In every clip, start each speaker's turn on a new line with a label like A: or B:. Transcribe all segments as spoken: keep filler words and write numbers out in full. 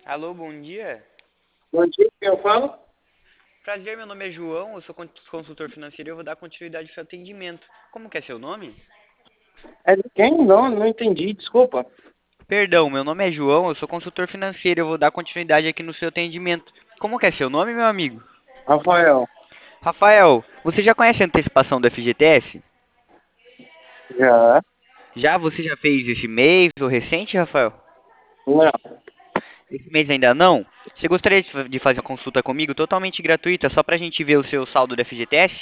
A: Alô, bom dia.
B: Bom dia, quem eu falo?
A: Prazer, meu nome é João, eu sou con- consultor financeiro e eu vou dar continuidade ao seu atendimento. Como que é seu nome?
B: É de quem? Não, não entendi, desculpa.
A: Perdão, meu nome é João, eu sou consultor financeiro e eu vou dar continuidade aqui no seu atendimento. Como que é seu nome, meu amigo?
B: Rafael,
A: Rafael, você já conhece a antecipação do F G T S?
B: já?
A: Já? Você já fez esse mês ou recente, Rafael?
B: Não.
A: Esse mês ainda não? Você gostaria de fa- de fazer uma consulta comigo totalmente gratuita, só pra gente ver o seu saldo do F G T S?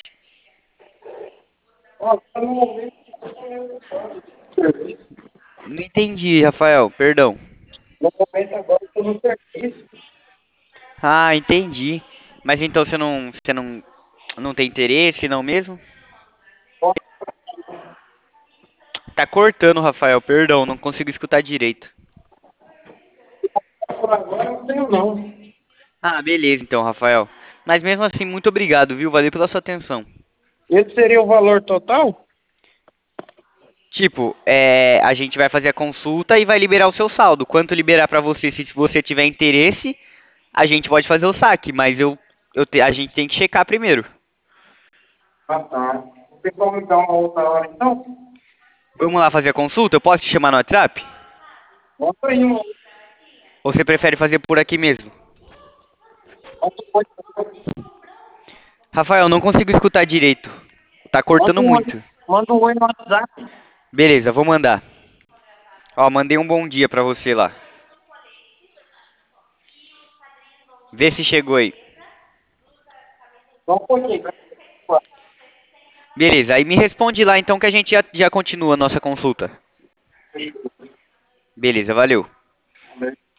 B: Ó, tá no momento de serviço.
A: Não entendi, Rafael, perdão.
B: No momento agora eu tô no serviço.
A: Ah, entendi. Mas então você não, você não, não tem interesse, não mesmo?
B: Ó,
A: Tá cortando, Rafael, perdão, não consigo escutar direito.
B: por agora eu não tenho não.
A: Ah, beleza então, Rafael. Mas mesmo assim, muito obrigado, viu? Valeu pela sua atenção.
B: Esse seria o valor total?
A: Tipo, é, a gente vai fazer a consulta e vai liberar o seu saldo. Quanto liberar pra você, se você tiver interesse, a gente pode fazer o saque, mas eu, eu te- a gente tem que checar primeiro.
B: Ah, tá. Você pode me dar uma outra hora então?
A: Vamos lá fazer a consulta? Eu posso te chamar no WhatsApp?
B: Bota aí uma
A: Ou você prefere fazer por aqui mesmo?
B: outra coisa.
A: Rafael, não consigo escutar direito. Tá
B: Manda
A: cortando
B: um oi,
A: muito.
B: manda um oi no WhatsApp.
A: Beleza, vou mandar. Ó, mandei um bom dia pra você lá. Vê se chegou aí.
B: Só um pouquinho.
A: Beleza, aí me responde lá então que a gente já, já continua a nossa consulta. Beleza, valeu.